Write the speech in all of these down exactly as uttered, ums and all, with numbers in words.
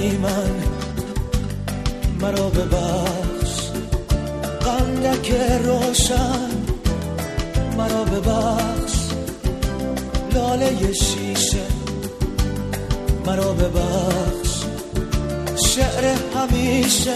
بی من مرا ببخش، قندک روشن مرا ببخش، لاله شیشه مرا ببخش، شعر همیشه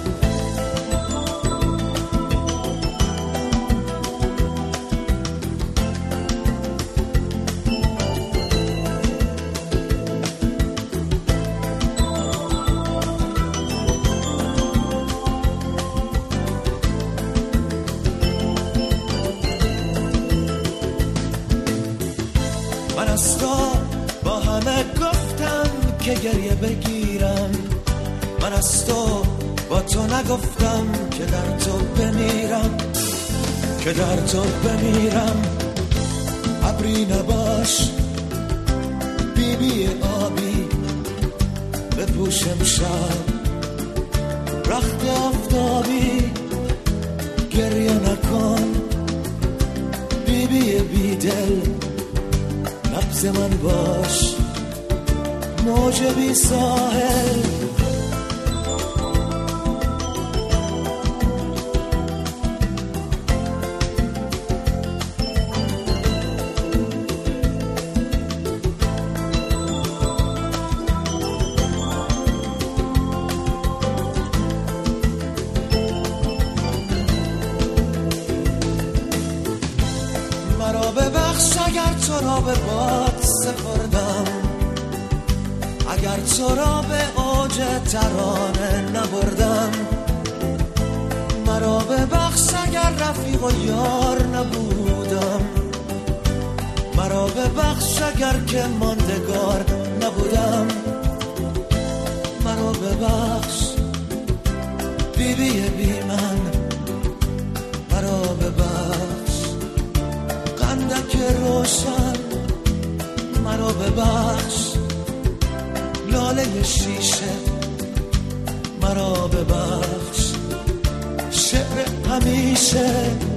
من از تو با همه گفتم که گریه بگیرم، من از تو با تو نگفتم که در تو بمیرم، که در تو بمیرم. ابری نباش بی بی آبی بپوشم شب، رخت آفتابی گریه نکن بی بی بی دل، نبض من باش موج بی ساحل. مرا ببخش اگر تو را به باد سپردم، اگر تو را به اوج ترانه نبردم. مرا ببخش اگر رفیق و یار نبودم، مرا ببخش اگر که ماندگار نبودم. مرا ببخش بی بی بی من، مرا ببخش قندک روشن مرا ببخش، لاله شیشه مرا ببخش، شعر همیشه.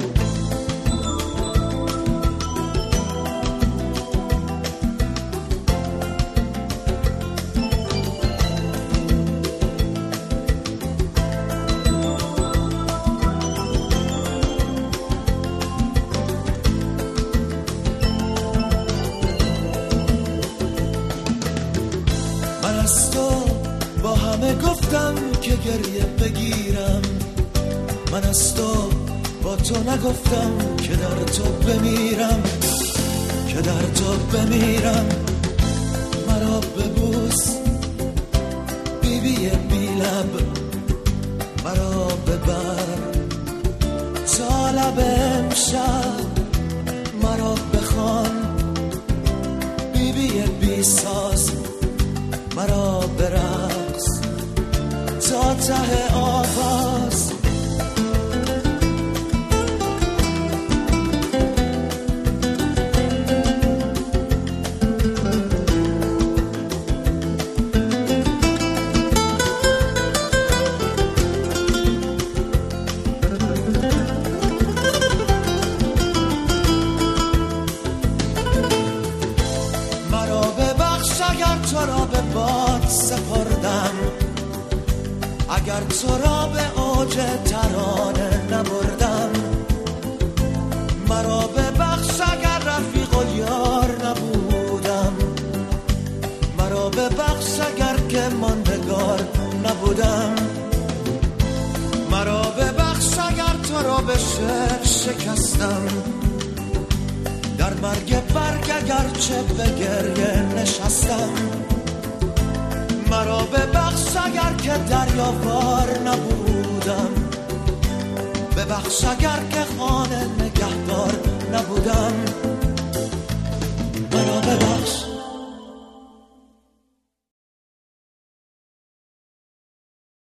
من از تو با همه گفتم که گریه بگیرم، من از تو با تو نگفتم که در تو بمیرم، که در تو بمیرم. مرا ببوس بی بی بی لب، مرا ببر تا لب امشب، مرا بخوان بی بی بی ساز، مرا برقص تا ته آواز. مرا ببخش اگر تو را به باد سپردم، اگر تو را به اوج ترانه نبردم. مرا ببخش اگر رفیق و یار نبودم، مرا ببخش اگر که ماندگار نبودم. مرا ببخش اگر تو را به شعر شکستم، در مرگ برگ اگرچه به گریه نشستم. مرا ببخش اگر که دریاوار نبودم، ببخش اگر که